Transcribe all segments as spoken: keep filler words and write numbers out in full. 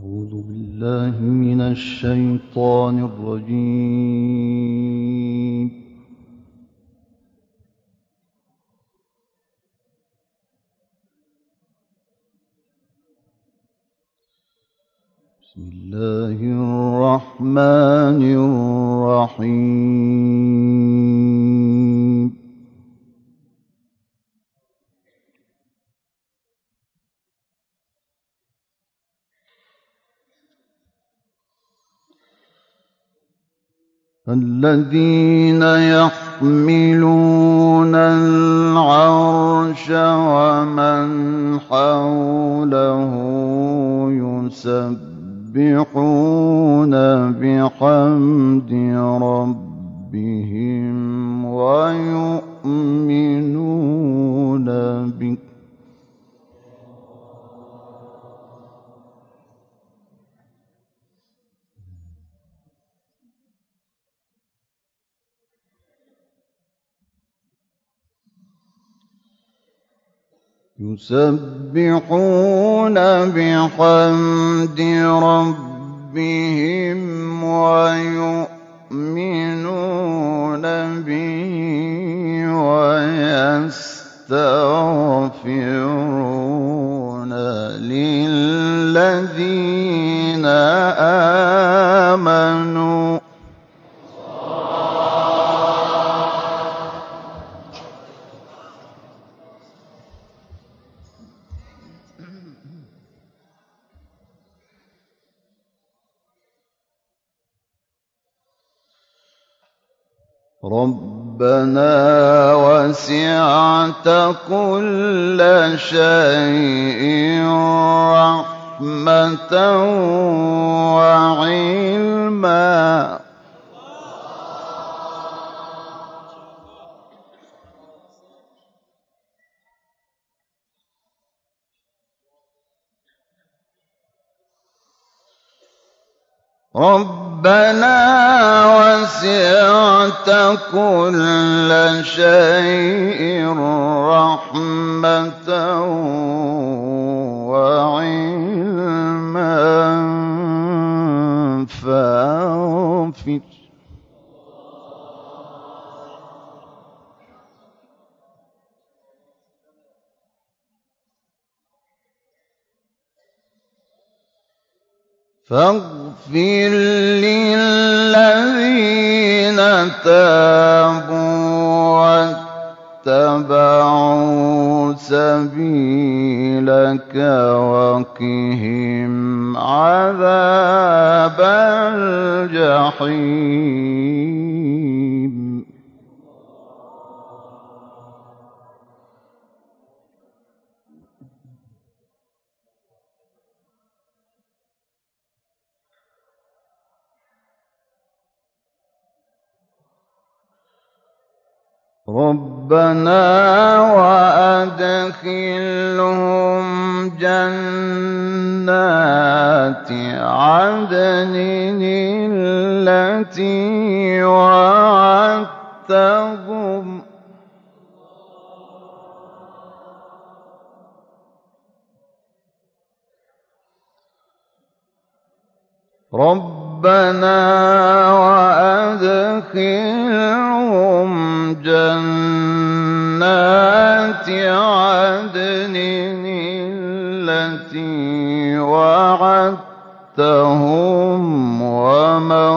أعوذ بالله من الشيطان الرجيم. بسم الله الرحمن الرحيم. الذين يحملون العرش ومن حوله يسبحون بحمد ربهم ويؤمنون به يسبحون بحمد ربهم ويؤمنون به ويستغفرون للذين آمنوا ربنا وسعت كل شيء رحمة وعلما ربنا وسعت كل شيء رحمة وعلما فاغفر فاغفر للذين تابوا واتبعوا سبيلك وقهم عذاب الجحيم ربنا وأدخلهم جنات عدن التي وعدتهم ربنا وأدخلهم جنات عدن التي وعدتهم ومن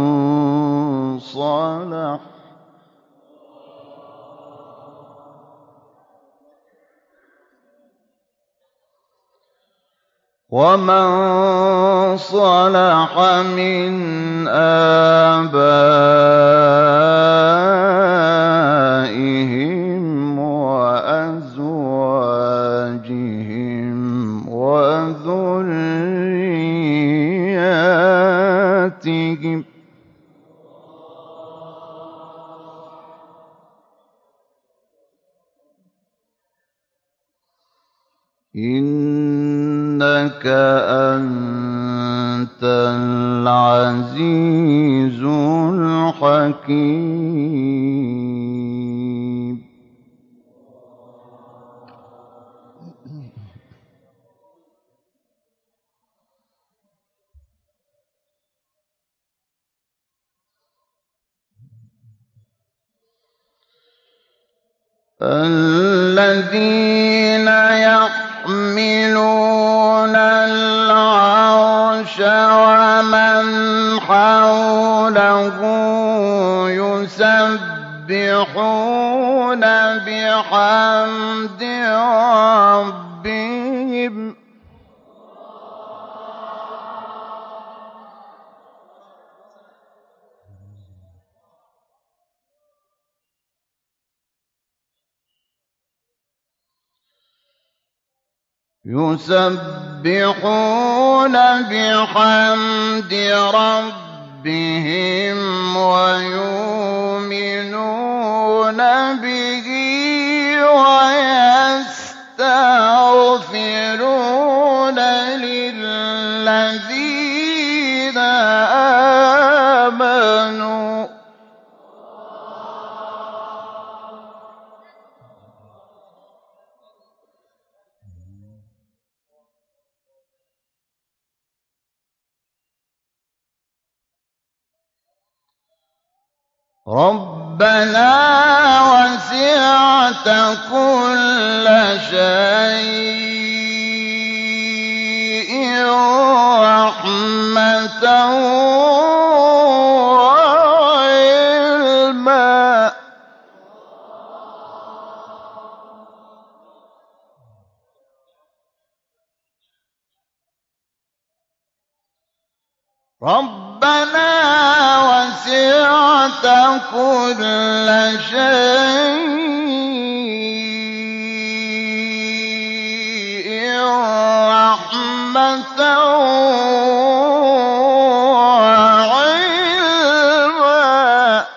صلح ومن صلح من آبائهم وأزواجهم وذرياتهم إنك أنت العزيز الحكيم. الذين يحملون العرش ومن حوله يسبحون بحمد ربهم يسبحون بحمد ربهم ويؤمنون به ويستغفرون للذين آمنوا ربنا وسعت كل شيء رحمة وعلما ربنا وسعت كل شيء رحمة وعلما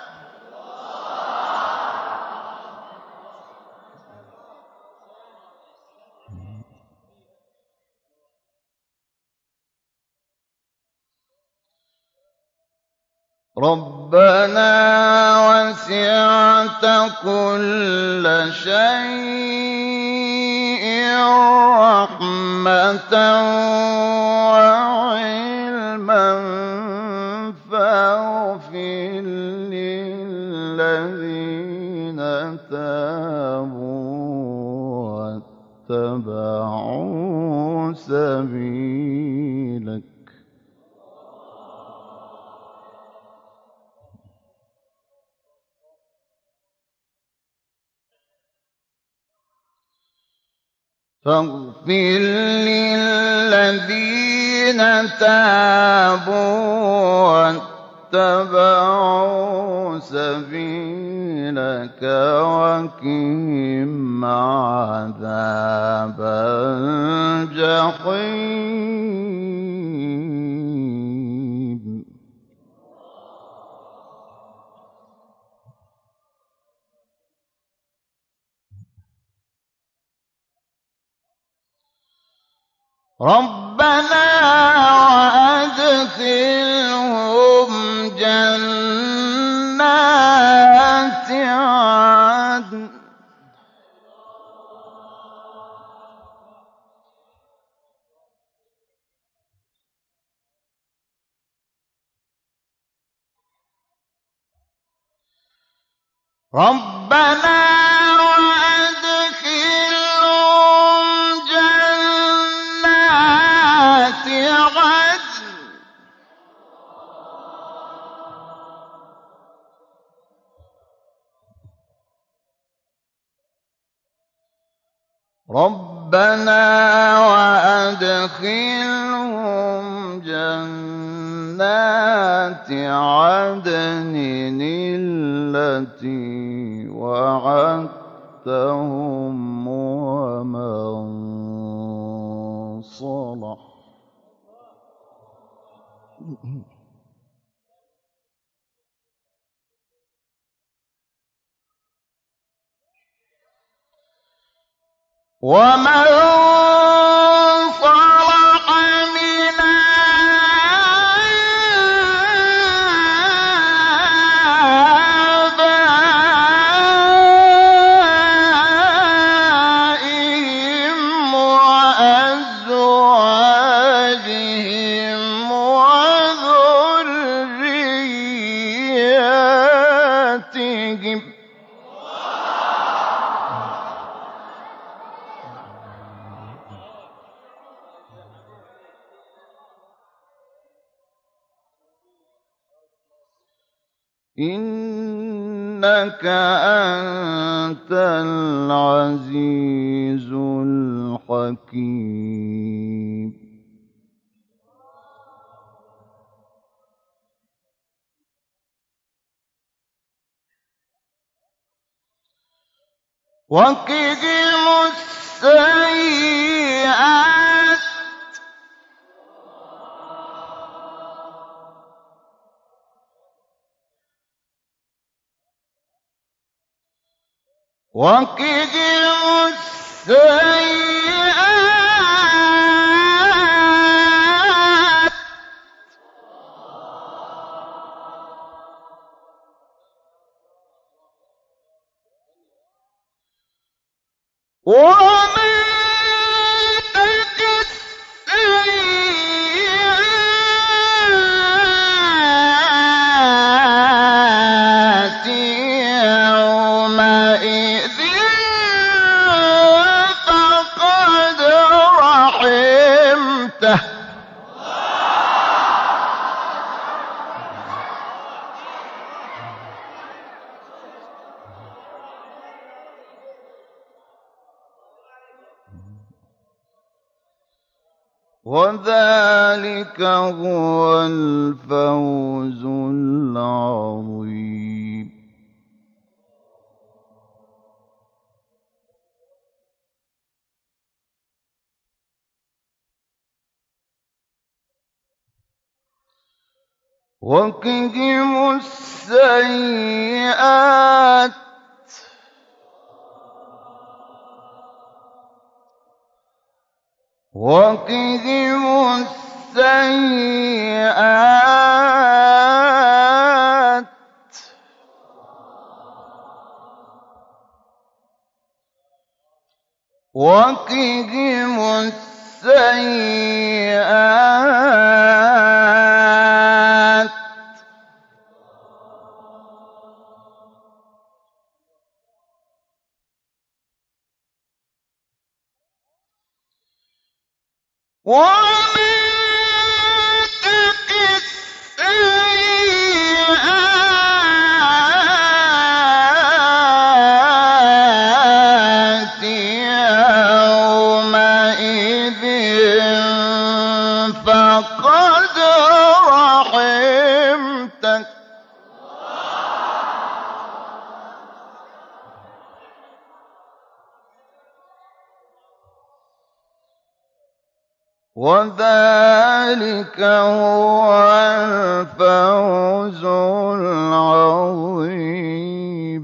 ربنا وسعت كل شيء رحمة وعلما فاغفر للذين تابوا واتبعوا سبيلك فاغفر للذين تابوا واتبعوا سبيلك وقهم عذاب الجحيم ربنا وأدخلهم جنات عدن ربنا وأدخلهم جنات عدن ربنا وأدخلهم جنات عدن التي وعدتهم ومن صلح ومن صلح من آبائهم وأزواجهم وذرياتهم إِنَّكَ أَنتَ الْعَزِيزُ الْحَكِيمُ. وَقِهِمُ السَّيِّئَاتِ وَقِهِمُ السَّيِّئَاتِ وَمَن تَقِ السَّيِّئَاتِ يَوْمَئِذٍ فَقَدْ رَحِمْتَهُ ۚ وَذَٰلِكَ هُوَ الْفَوْزُ الْعَظِيمُ. وَقِهِمُ السَّيِّئَاتِ وَقِهِمُ السَّيِّئَاتِ وَقِهِمُ السَّيِّئَاتِ وَمَن تَقِ السَّيِّئَاتِ يَوْمَئِذٍ فَقَدْ رَحِمْتَهُ ۚ وَذَٰلِكَ هُوَ الْفَوْزُ الْعَظِيمُ.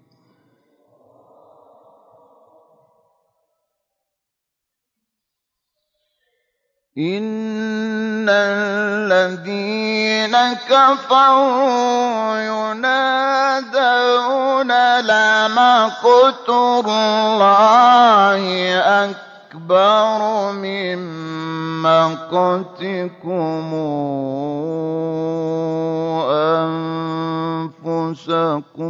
إِنَّ الَّذِينَ كَفَرُوا يُنَادَوْنَ لَمَقْتُ اللَّهِ أَكْبَرُ مِن مَّقْتِكُمْ أَنفُسَكُمْ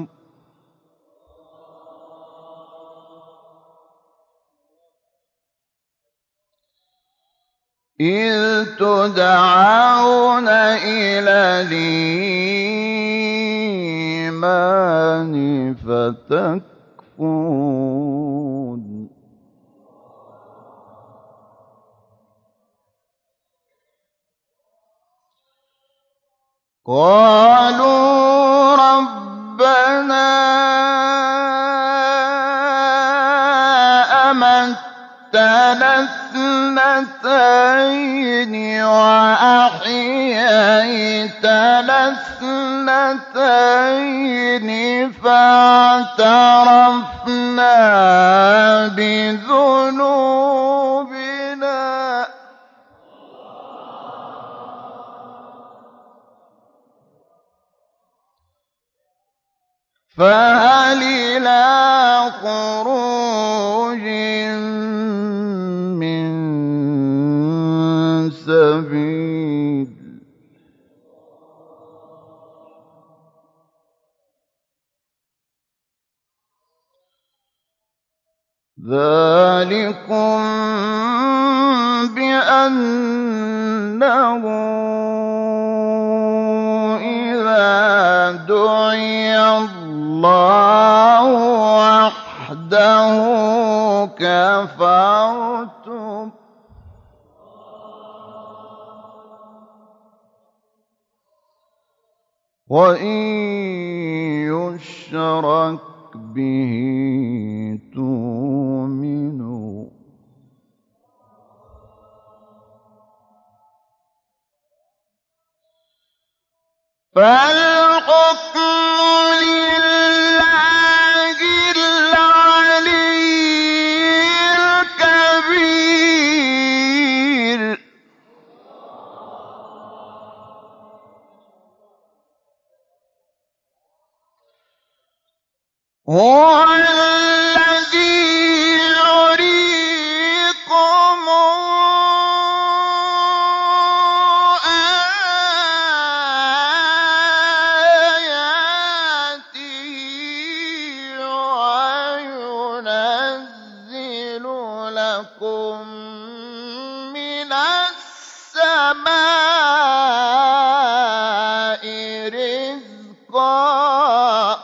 إِذْ تُدْعَوْنَ إِلَى الْإِيمَانِ فَتَكْفُرُونَ قَالُوا رَبَّنَا أَمَتَّنَا اثْنَتَيْنِ وَأَحْيَيْتَنَا اثْنَتَيْنِ فَاعْتَرَفْنَا بِذُنُوبِنَا فَهَلْ إِلَىٰ خُرُوجٍ مِّن سَبِيلٍ ذَٰلِكُم بِأَنَّهُ إِذَا دُعِيَ وإن يشرك به تؤمنوا فالحكم لله العلي الكبير. هو الذي يريكم آياته وينزل لكم من السماء رزقا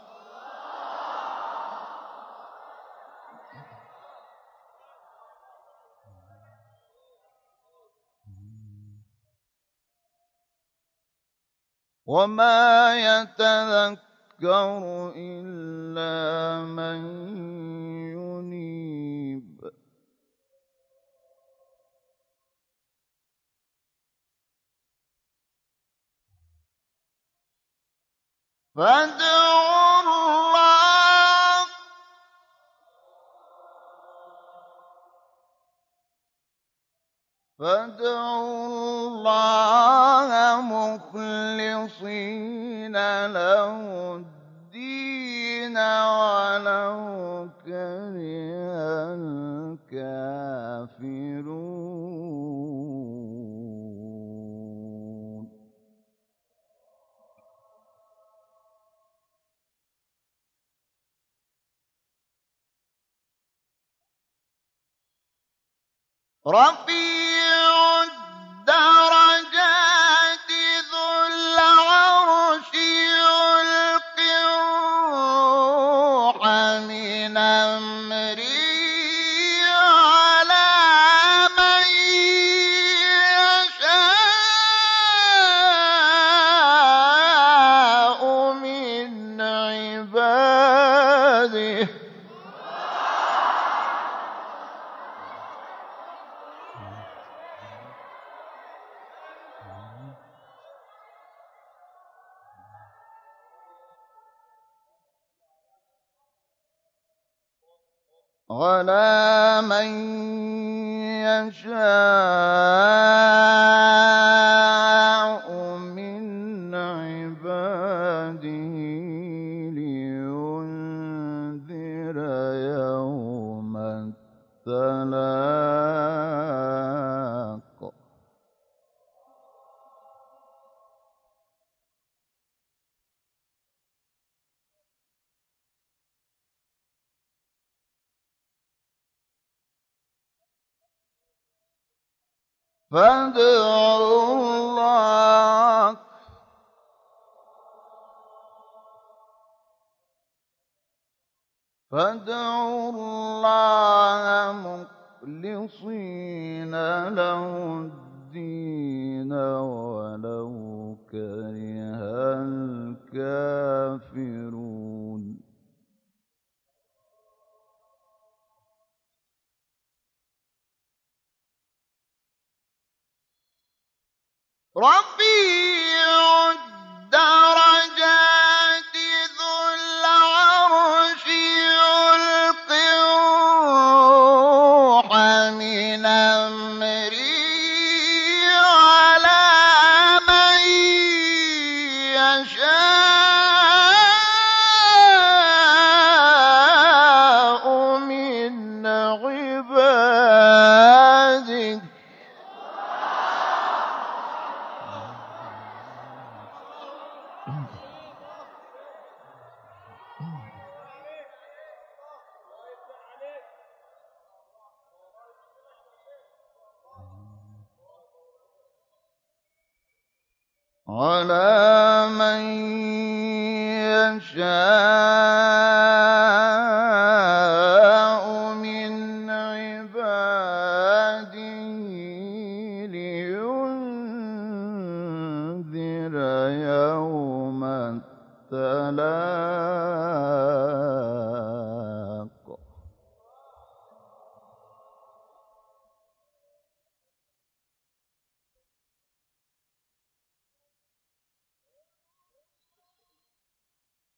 وما يتذكر إلا من ينيب. فادعوا الله فادعوا الله مخلصين له الدين ولو كره الكافرون. رفيع الدرجات ذو العرش يلقي الروح من أمره على من يشاء من عباده على من يشاء من عباده لينذر يوم التلاق. فادعوا الله فادعوا الله مخلصين له الدين ولو كره الكافرون. رفيع الدرجات ذو العرش يلقي الروح من أمره على من يشاء من عباده على من يشاء من عباده لينذر يوم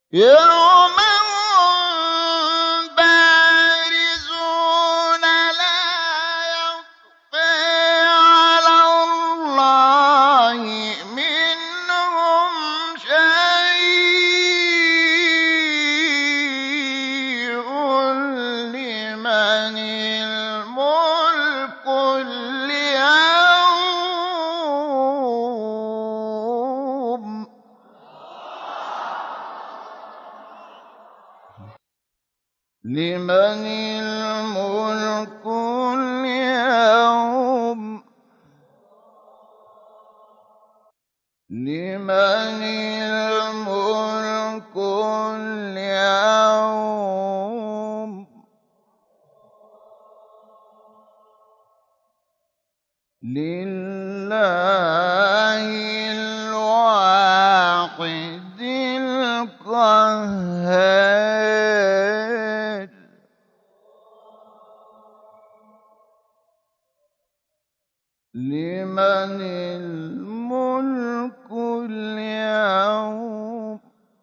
يوم هم بارزون لا يخفى على الله منهم شيء لمن الملك اليوم لمن الملك اليوم لمن الملك اليوم لله الواحد القهار لمن الملك اليوم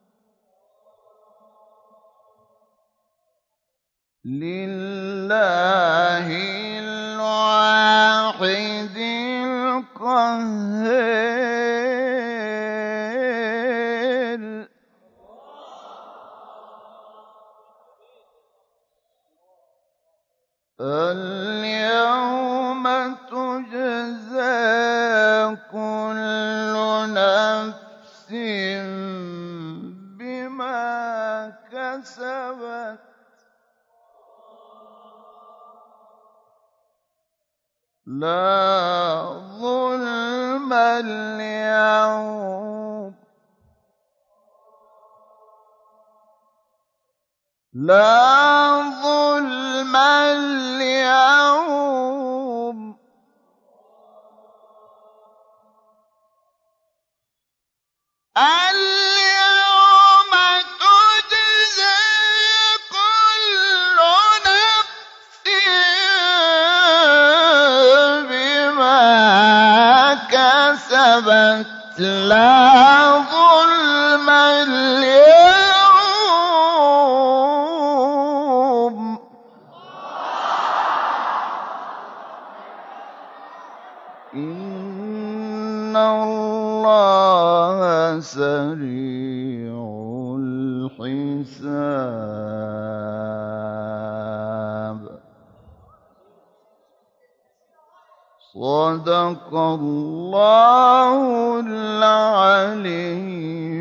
لله الواحد القهار اليوم تجزى كل نفس بما كسبت لا ظلم اليوم لا ظلم اليوم اليوم تجزى كل نفس بما كسبت لا ظلم اليوم إن الله سريع الحساب صدق الله العلي